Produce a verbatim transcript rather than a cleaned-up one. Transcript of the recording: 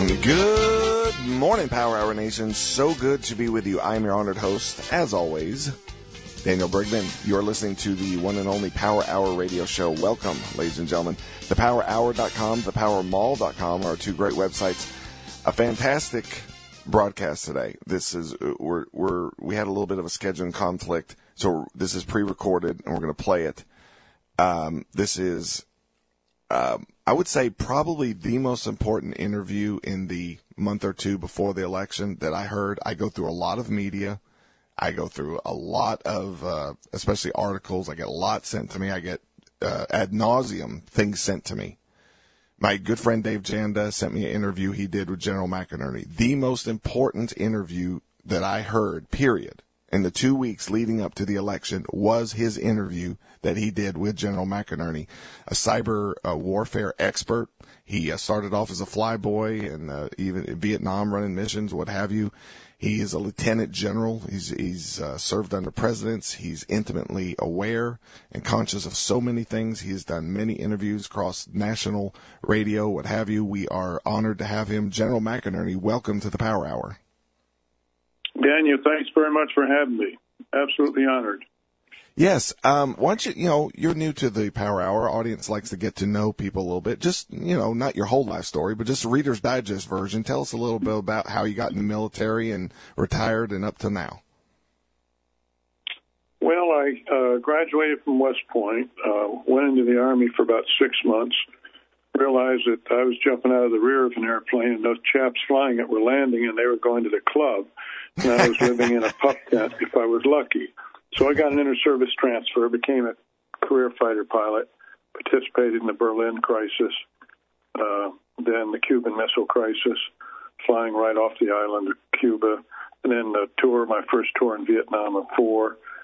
Good morning, Power Hour Nation. So good to be with you. I am your honored host, as always, Daniel Brigman. You're listening to the one and only Power Hour radio show. Welcome, ladies and gentlemen. the power hour dot com, the power mall dot com are two great websites. A fantastic broadcast today. This is we're we're we had a little bit of a scheduling conflict, so this is pre-recorded and we're going to play it. Um, this is. Um, I would say probably the most important interview in the month or two before the election that I heard. I go through a lot of media. I go through a lot of, uh, especially articles. I get a lot sent to me. I get uh, ad nauseum things sent to me. My good friend Dave Janda sent me an interview he did with General McInerney. The most important interview that I heard, period, in the two weeks leading up to the election was his interview that he did with General McInerney, a cyber uh, warfare expert. He uh, started off as a flyboy and uh, even in Vietnam running missions, what have you. He is a lieutenant general. He's, he's uh, served under presidents. He's intimately aware and conscious of so many things. He has done many interviews across national radio, what have you. We are honored to have him. General McInerney, welcome to the Power Hour. Daniel, thanks very much for having me. Absolutely honored. Yes. Um, why don't you, you know, you're new to the Power Hour. Audience likes to get to know people a little bit. Just, you know, not your whole life story, but just a Reader's Digest version. Tell us a little bit about how you got in the military and retired and up to now. Well, I uh, graduated from West Point, uh, went into the Army for about six months, realized that I was jumping out of the rear of an airplane and those chaps flying it were landing and they were going to the club. And I was living in a pup tent if I was lucky. So I got an inter-service transfer, became a career fighter pilot, participated in the Berlin crisis, uh, then the Cuban Missile Crisis, flying right off the island of Cuba, and then the tour, my first tour in Vietnam of four,